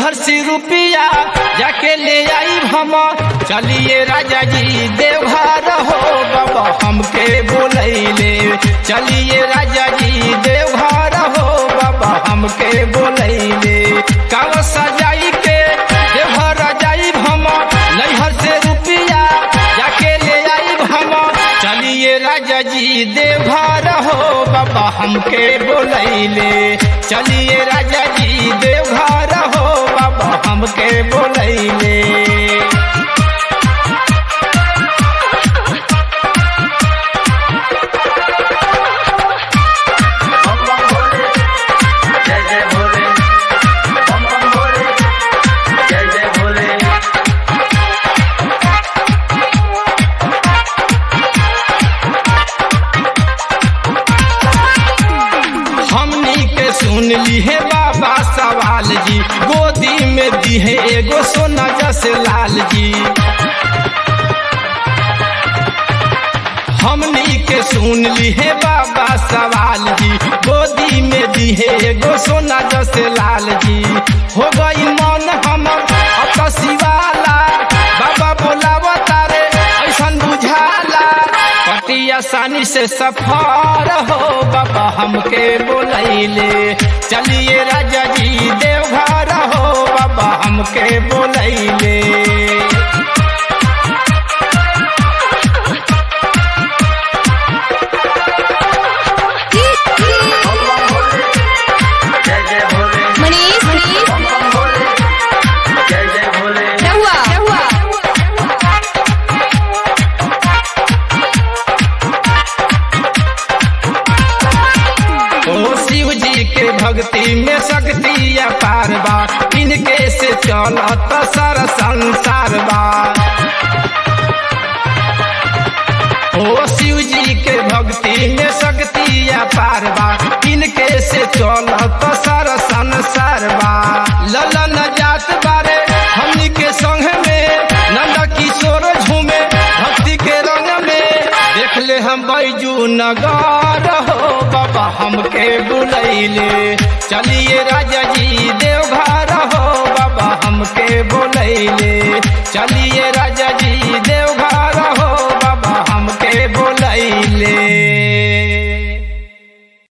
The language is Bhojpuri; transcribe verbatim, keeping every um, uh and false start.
नैहर से रुपया जाके ले आई हम। चलिए राजा जी देवघर हो बाबा हमके बोलैले। चलिए राजा जी देवघर हो बाबा हमके बोलैले। काव सजाई के देवघर जाई हम। नैहर से रुपया जाके ले आई हम। चलिए राजा जी देवघर हो बाबा हमके बोलैले। चलिए राजा जी देवघर हो बाबा हमके बोलैले। सुन ली है बाबा सवाल जी, गोदी में दी है एगो सोना जस लाल जी। हमनी के सुन ली है बाबा सवाल जी, गोदी में दी है एगो सोना जस लाल जी। हो गई मन हम शिवाला बाबा बोलावा तारे ऐसन बुझाला। कटी आसानी से सफर हो बाबा हमके बोलैले। चलिए राजा जी देवघर हो बाबा हमके बोलैले। भक्ति में शक्ति अपार बा, इनके से चलत सारा संसार बा। ओ शिव जी के भक्ति में शक्ति अपार बा, इनके से चलत सारा संसार बा। ललन जात बारे हमनी के संग में, नंद किशोर झूमे भक्ति के रंग में। देख ले हम बैजू नगर हो बाबा हमके बुलैले। चलिए राजा जी देवघर हो बाबा हमके बोलैले। चलिए राजा जी